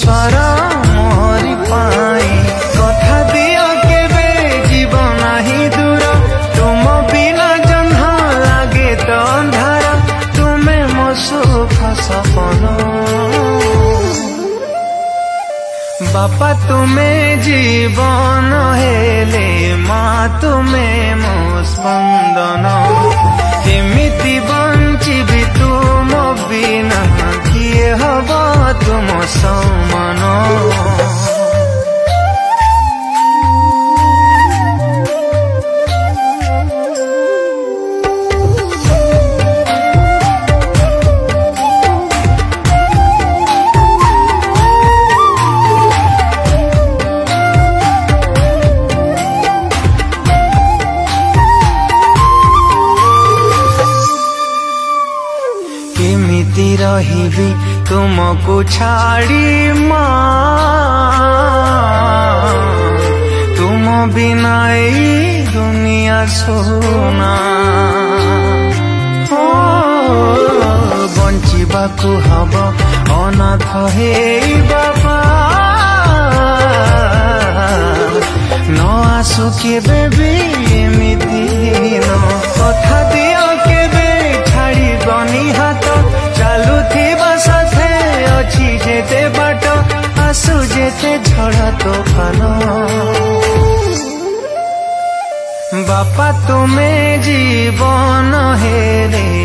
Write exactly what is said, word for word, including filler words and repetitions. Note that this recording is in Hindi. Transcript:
ईश्वर मोरी पाई कथा दियो केबे जीवन ही दूर तुम बिना जन्ह लागे तो अंधार तुम्हें मो सुख सपन बापा तुम्हें जीवन हेले माँ तुम्हें मो स्पंदन एमिति बंचिबि तुम बिना किए हब तुम समान केमिति रहिबी तुमको छाड़ी माँ तुम बिना ई दुनिया सोना ओ बंचिबाकु हब अनाथ हे बाबा न आसु केबे भी एमिति न कथा दियो केबे छाड़ी बनी हाथ चालू थिबा साथे अछि जेते बाट आसु जेते झड़ तोफान बापा तुम्हें जीवन हेले